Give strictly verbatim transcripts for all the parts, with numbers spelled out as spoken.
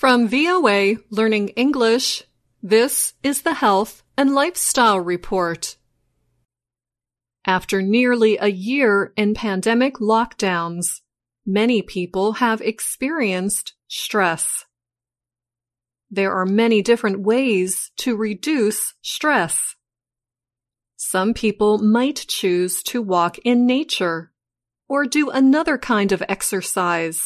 From V O A Learning English, this is the Health and Lifestyle Report. After nearly a year in pandemic lockdowns, many people have experienced stress. There are many different ways to reduce stress. Some people might choose to walk in nature or do another kind of exercise.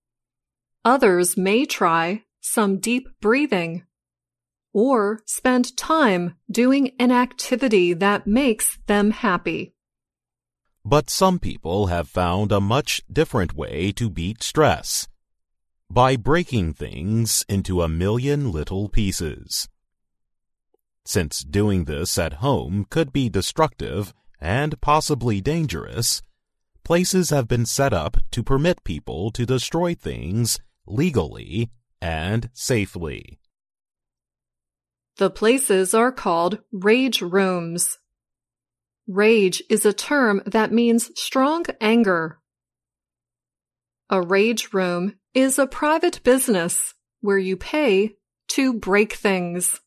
Others may try some deep breathing or spend time doing an activity that makes them happy. But some people have found a much different way to beat stress, by breaking things into a million little pieces. Since doing this at home could be destructive and possibly dangerous, places have been set up to permit people to destroy things legally and safely. The places are called rage rooms. Rage is a term that means strong anger. A rage room is a private business where you pay to break things.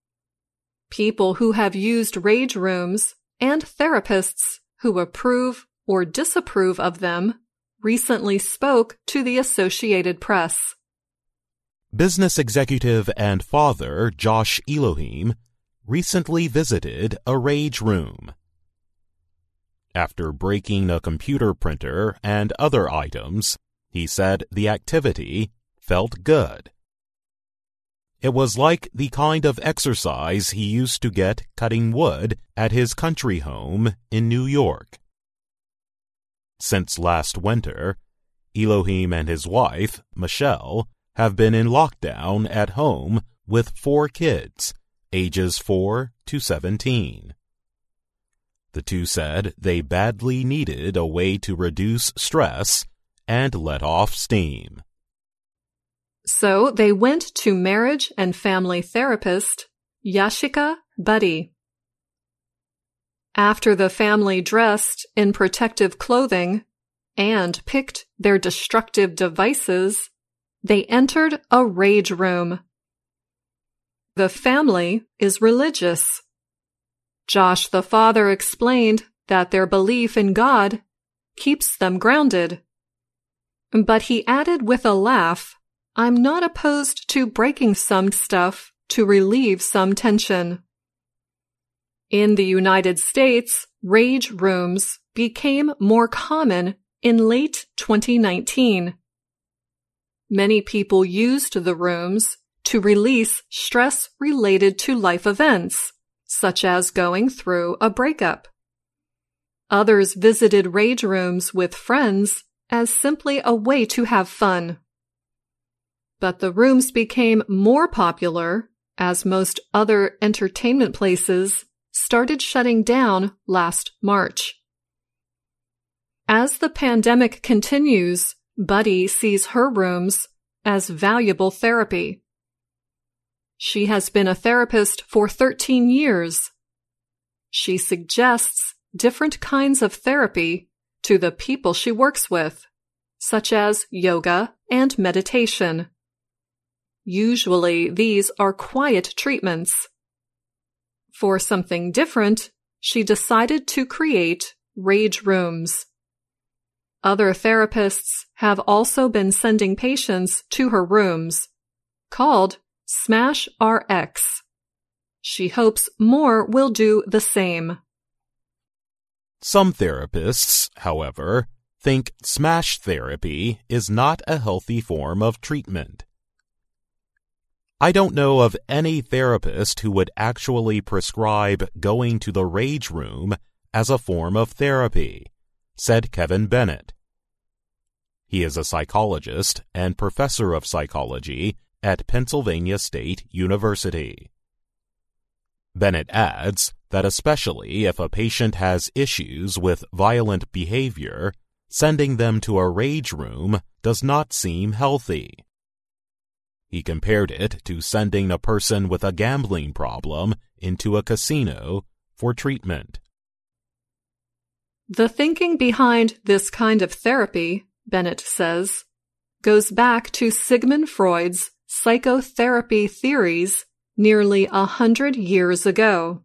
People who have used rage rooms and therapists who approve or disapprove of them recently spoke to the Associated Press. Business executive and father Josh Elohim recently visited a rage room. After breaking a computer printer and other items, he said the activity felt good. It was like the kind of exercise he used to get cutting wood at his country home in New York. Since last winter, Elohim and his wife, Michelle, have been in lockdown at home with four kids, ages four to seventeen. The two said they badly needed a way to reduce stress and let off steam. So they went to marriage and family therapist Yashika Buddy. After the family dressed in protective clothing and picked their destructive devices, they entered a rage room. The family is religious. Josh the father explained that their belief in God keeps them grounded. But he added with a laugh, "I'm not opposed to breaking some stuff to relieve some tension." In the United States, rage rooms became more common in late twenty nineteen. Many people used the rooms to release stress related to life events, such as going through a breakup. Others visited rage rooms with friends as simply a way to have fun. But the rooms became more popular as most other entertainment places started shutting down last March. As the pandemic continues, Buddy sees her rooms as valuable therapy. She has been a therapist for thirteen years. She suggests different kinds of therapy to the people she works with, such as yoga and meditation. Usually, these are quiet treatments. For something different, she decided to create rage rooms. Other therapists have also been sending patients to her rooms, called Smash R X. She hopes more will do the same. Some therapists, however, think smash therapy is not a healthy form of treatment. I don't know of any therapist who would actually prescribe going to the rage room as a form of therapy, said Kevin Bennett. He is a psychologist and professor of psychology at Pennsylvania State University. Bennett adds that especially if a patient has issues with violent behavior, sending them to a rage room does not seem healthy. He compared it to sending a person with a gambling problem into a casino for treatment. The thinking behind this kind of therapy, Bennett says, goes back to Sigmund Freud's psychotherapy theories nearly a hundred years ago.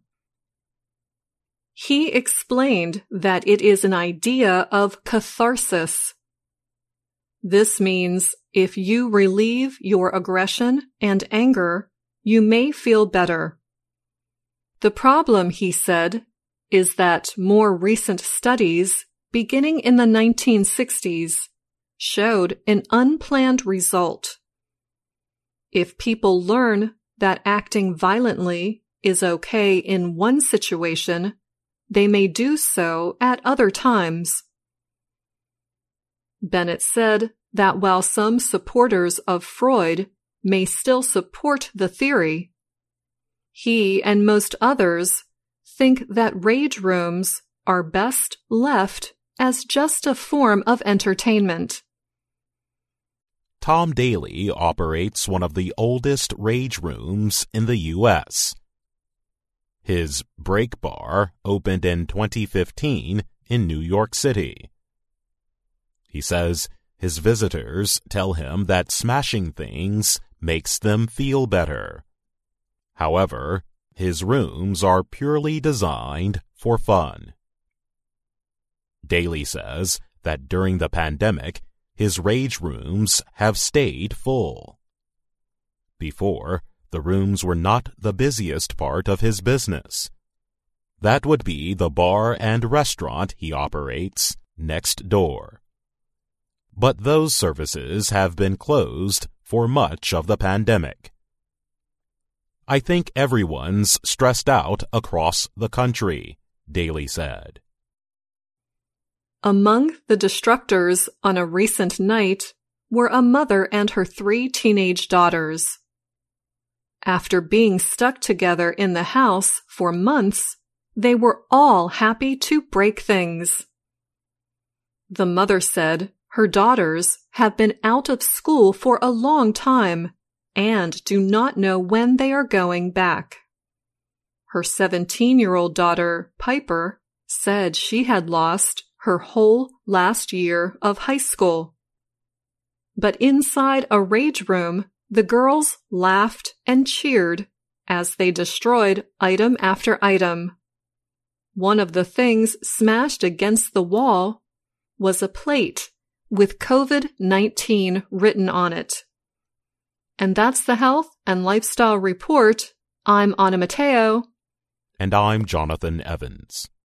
He explained that it is an idea of catharsis. This means if you relieve your aggression and anger, you may feel better. The problem, he said, is that more recent studies, beginning in the nineteen sixties, showed an unplanned result. If people learn that acting violently is okay in one situation, they may do so at other times. Bennett said that while some supporters of Freud may still support the theory, he and most others think that rage rooms are best left as just a form of entertainment. Tom Daly operates one of the oldest rage rooms in the U S His Break Bar opened in twenty fifteen in New York City. He says his visitors tell him that smashing things makes them feel better. However, his rooms are purely designed for fun. Daly says that during the pandemic, his rage rooms have stayed full. Before, the rooms were not the busiest part of his business. That would be the bar and restaurant he operates next door. But those services have been closed for much of the pandemic. I think everyone's stressed out across the country, Daly said. Among the destructors on a recent night were a mother and her three teenage daughters. After being stuck together in the house for months, they were all happy to break things. The mother said her daughters have been out of school for a long time and do not know when they are going back. Her seventeen-year-old daughter, Piper, said she had lost her whole last year of high school. But inside a rage room, the girls laughed and cheered as they destroyed item after item. One of the things smashed against the wall was a plate with COVID nineteen written on it. And that's the Health and Lifestyle Report. I'm Anna Matteo. And I'm Jonathan Evans.